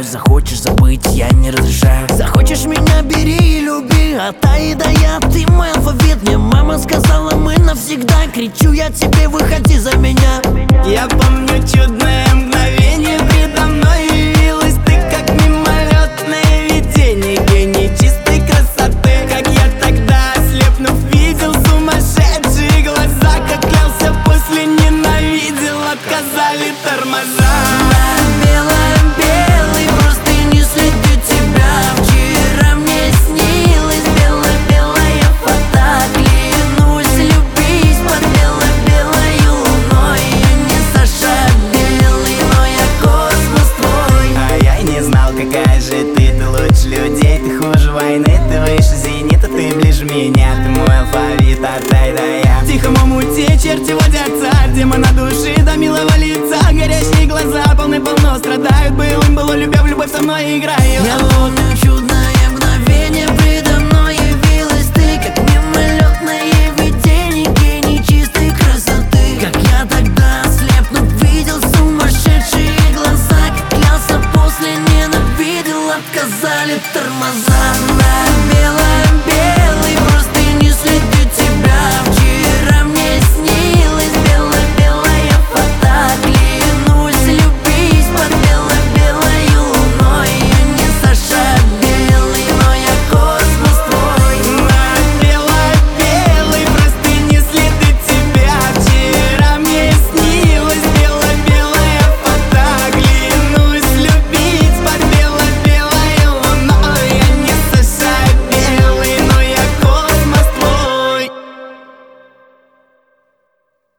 мечтаю. Захочешь забыть, я не разрешаю. Захочешь меня, бери и люби. От А и до Я, ты мой алфавит. Мне мама сказала, мы навсегда. Кричу я тебе, выходи за меня. Я помню чудное мгновение, предо мной явилась ты, как мимолетное видение. Гений чистой красоты, как я тогда, ослепнув, видел сумасшедшие глаза. Как клялся, после ненавидел, отказали тормоза. Белая, белый, просто не среди тебя. Вчера мне снилась белая-белая фата. Клянусь любить под белой-белой луной. Я не Саша Белый, но я космос твой. А я и не знал, какая же ты лучше людей, ты хуже войны, ты выше зенита, ты ближе меня, ты мой алфавит от А до Я. В тихом омуте черти водятся, демона души до милого лица. Горящие глаза полны-полно страдают, былым было любя, в любовь со мной играю. Я помню чудно